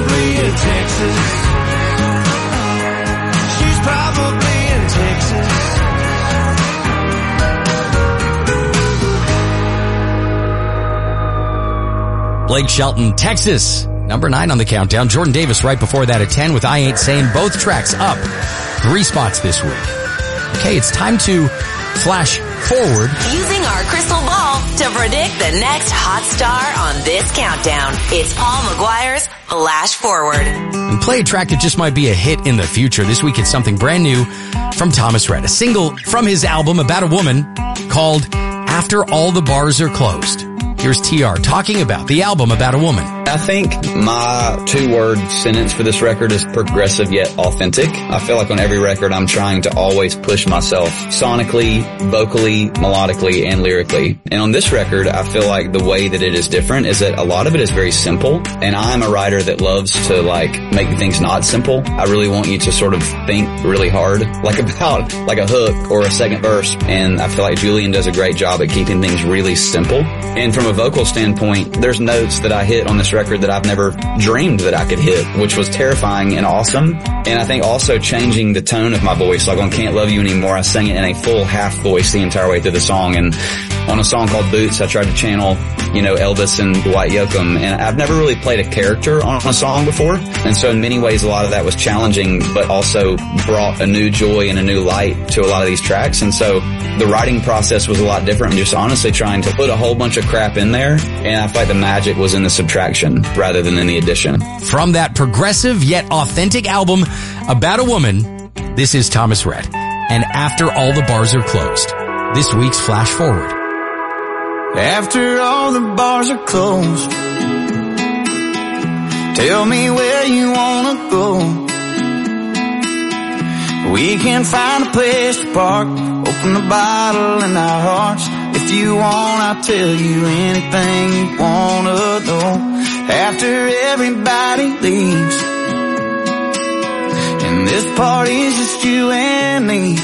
S4: Blake Shelton, Texas, number 9 on the countdown. Jordan Davis right before that at 10 with I Ain't Saying. Both tracks up 3 spots this week. Okay, it's time to flash forward.
S2: Using our crystal ball to predict the next hot star on this countdown. It's Paul McGuire's Flash Forward.
S4: And play a track that just might be a hit in the future. This week it's something brand new from Thomas Rhett. A single from his album About a Woman called After All the Bars Are Closed. Here's TR talking about the album About a Woman.
S3: I think my 2-word sentence for this record is progressive yet authentic. I feel like on every record I'm trying to always push myself sonically, vocally, melodically, and lyrically. And on this record, I feel like the way that it is different is that a lot of it is very simple. And I'm a writer that loves to make things not simple. I really want you to sort of think really hard, about a hook or a second verse. And I feel like Julian does a great job at keeping things really simple. And from a vocal standpoint, there's notes that I hit on this record that I've never dreamed that I could hit, which was terrifying and awesome. And I think also changing the tone of my voice. Like on Can't Love You Anymore, I sang it in a full half voice the entire way through the song. And on a song called Boots, I tried to channel, Elvis and Dwight Yoakam. And I've never really played a character on a song before. And so in many ways, a lot of that was challenging, but also brought a new joy and a new light to a lot of these tracks. And so the writing process was a lot different. I'm just honestly trying to put a whole bunch of crap in there. And I feel like the magic was in the subtraction rather than in the addition.
S4: From that progressive yet authentic album About a Woman, this is Thomas Rhett. And After All the Bars Are Closed, this week's Flash Forward.
S5: After all the bars are closed, tell me where you wanna go. We can find a place to park, open the bottle in our hearts. If you want, I'll tell you anything you wanna know. After everybody leaves, and this party's just you and me,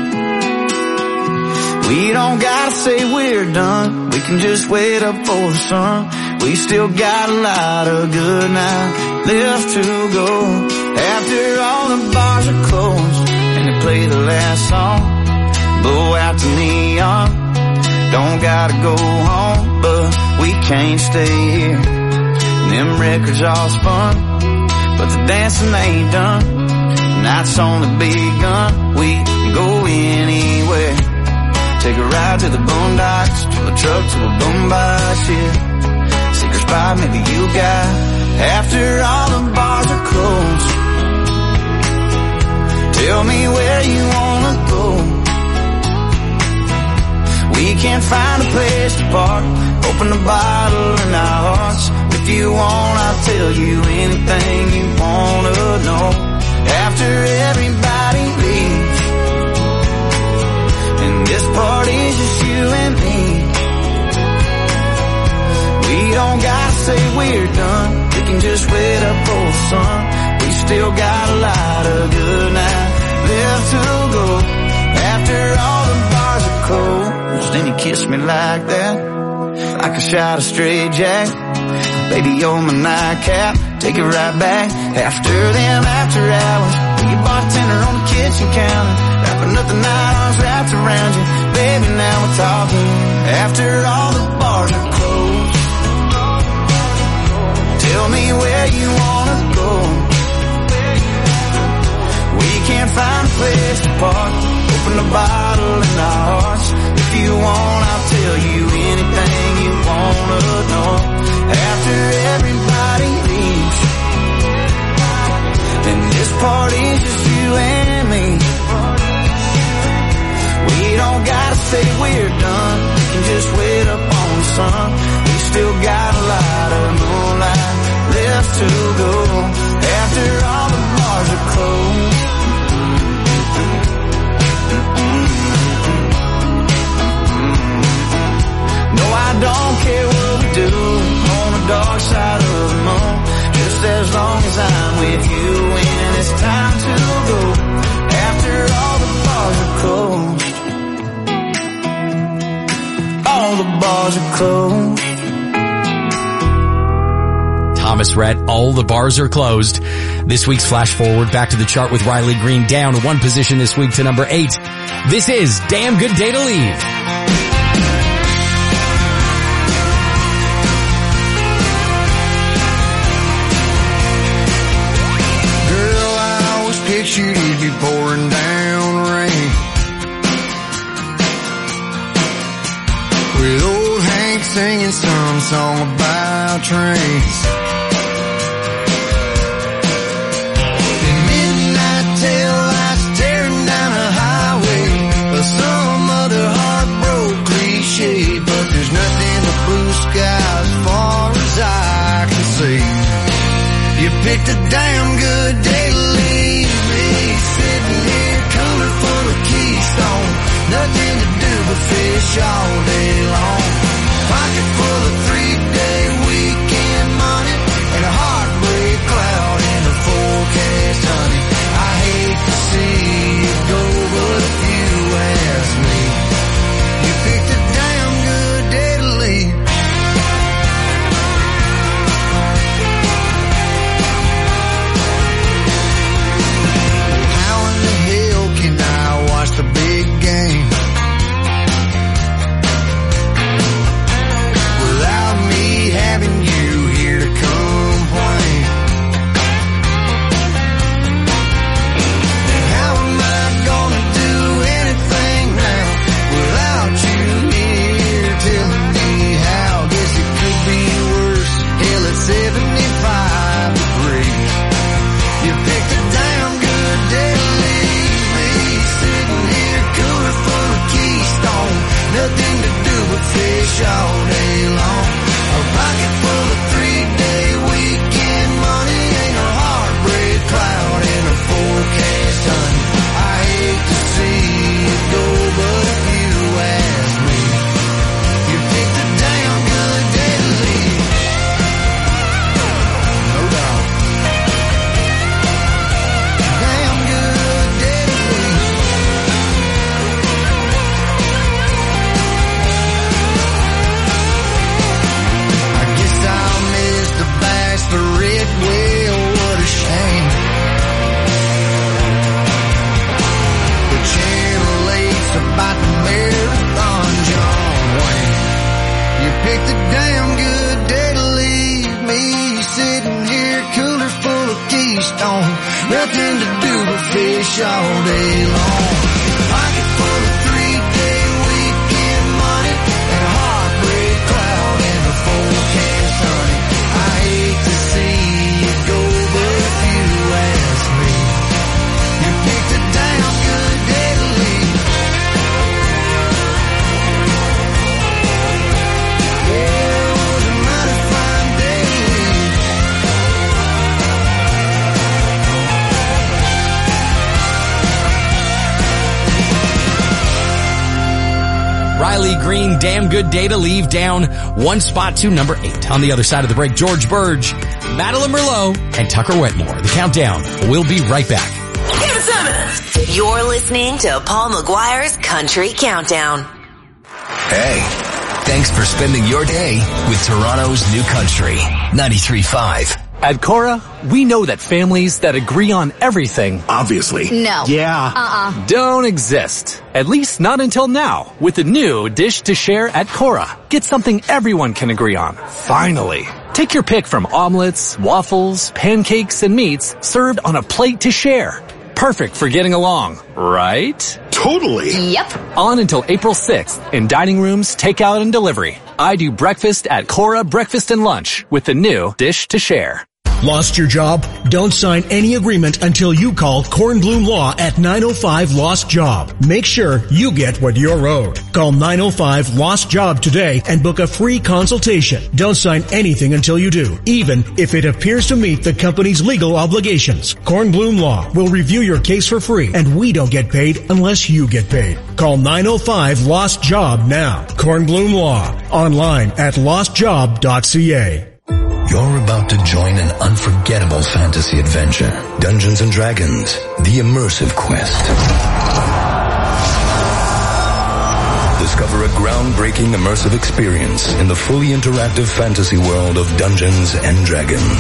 S5: we don't gotta say we're done. We can just wait up for the sun. We still got a lot of good nights left to go. After all the bars are closed and they play the last song, blow out the neon. Don't gotta go home, but we can't stay here. Them records all spun, but the dancing ain't done. Night's only begun. We can go anywhere. Take a ride to the boondocks, pull a truck to a boombox, yeah. Secret spot maybe you got. After all the bars are closed, tell me where you wanna go. We can find a place to park, open the bottle in our hearts. If you want, I'll tell you anything you wanna know. After everybody leaves, and this party's just you and me, we don't gotta say we're done. We can just wait up for the sun. We still got a lot of good nights left to go. After all the bars are closed, then you kiss me like that, like a shot of straight jack. Baby, you're my nightcap, take it right back. After them after hours, be a bartender on the kitchen counter, wrapping up the night, arms wrapped around you. Baby, now we're talking. After all the bars are closed, tell me where you wanna go. We can't find a place to park, open the bottle in our hearts. If you want, I'll tell you anything you wanna know. After everybody leaves, and this party's just you and me, we don't gotta say we're done. We can just wait up on the sun. We still got a lot of moonlight left to go. After all the bars are closed, no, I don't care what we do on the dark side of the moon, just as long as I'm with you when it's time to go. After all the bars are closed, all the bars are closed.
S4: Thomas Rhett, All the Bars Are Closed. This week's Flash Forward, back to the chart with Riley Green, down 1 position this week to number 8. This is Damn Good Day to Leave.
S5: song about trains. In midnight tail lights tearing down a highway, or some other heartbroken cliche, but there's nothing but blue sky as far as I can see. You picked a damn good day to leave me, sitting here cooler full of Keystone, nothing to do but fish all day long. Pocket full of 3-day weekend money and a heartbreak cloud in the forecast, honey. I hate to see it go, but if you ask me, you picked a damn good day to leave. How in the hell can I watch the big game without me having you here to complain? How am I gonna do anything now without you here telling me how? Guess it could be worse. Hell, it's 75 degrees. You picked a damn good day to leave me, sitting here cooler full of Keystone, nothing to do but fish all day long. A pocket full of 3-day weekend money, ain't a heartbreak cloud in a forecast, honey. I hate to see it go, but if you ask me, you picked a damn good day to leave. No doubt. Damn good day to leave. I guess I'll miss the bachelorette, well, what a shame. The Channel 8's about the marathon, John Wayne. You picked a damn good day to leave me, sitting here cooler full of Keystone, nothing to do but fish all day long. Pocket full of 3-day weekend money and a heartbreak cloud in the forecast, honey. I hate to see it go, but if you ask me, you picked a damn good day to leave. Yeah, it was a mighty fine day to leave.
S4: Riley Green, Damn Good Day to Leave, down one spot to number 8. On the other side of the break, George Burge, Madeline Merlot, and Tucker Wetmore. The countdown. We'll be right back.
S2: You're listening to Paul McGuire's Country Countdown.
S13: Hey, thanks for spending your day with Toronto's New Country, 93.5.
S6: At Cora, we know that families that agree on everything, obviously,
S31: No.
S6: yeah, don't exist. At least not until now, with the new Dish to Share at Cora. Get something everyone can agree on, finally. Take your pick from omelets, waffles, pancakes, and meats served on a plate to share. Perfect for getting along, right?
S7: Totally.
S31: Yep.
S6: On until April 6th in dining rooms, takeout, and delivery. I do breakfast at Cora Breakfast and Lunch with the new Dish to Share.
S29: Lost your job? Don't sign any agreement until you call Kornblum Law at 905 Lost Job. Make sure you get what you're owed. Call 905 Lost Job today and book a free consultation. Don't sign anything until you do, even if it appears to meet the company's legal obligations. Kornblum Law will review your case for free, and we don't get paid unless you get paid. Call 905 Lost Job now. Kornblum Law. Online at lostjob.ca.
S8: You're about to join an unforgettable fantasy adventure. Dungeons & Dragons, the immersive quest. Discover a groundbreaking immersive experience in the fully interactive fantasy world of Dungeons & Dragons.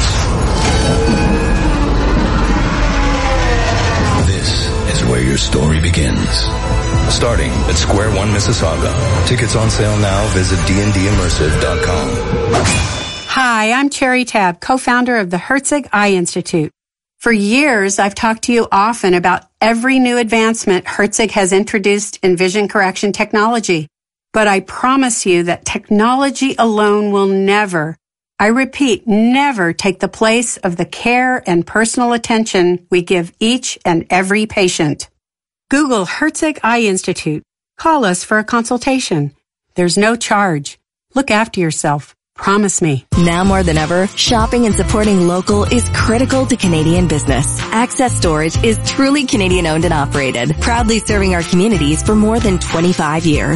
S8: This is where your story begins. Starting at Square One, Mississauga. Tickets on sale now. Visit dndimmersive.com.
S9: Hi, I'm Cherry Tabb, co-founder of the Herzig Eye Institute. For years, I've talked to you often about every new advancement Herzig has introduced in vision correction technology. But I promise you that technology alone will never, I repeat, never take the place of the care and personal attention we give each and every patient. Google Herzig Eye Institute. Call us for a consultation. There's no charge. Look after yourself. Promise me.
S30: Now more than ever, shopping and supporting local is critical to Canadian business. Access Storage is truly Canadian owned and operated, proudly serving our communities for more than 25 years.